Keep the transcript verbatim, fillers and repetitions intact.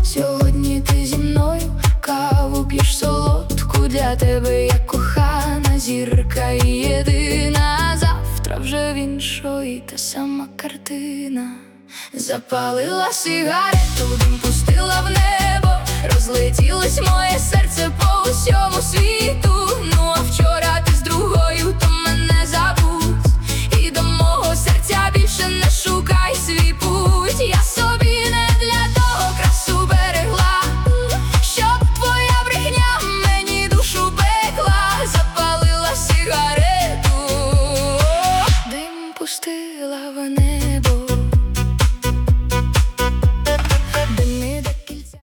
Сьогодні ти зі мною каву п'єш солодку, для тебе я кохана зірка і єдина. Завтра вже в іншої та сама картина. Запалила сигарету, дим пустила в небо, розлетілось моє серце по усьому світу. Ну а вчора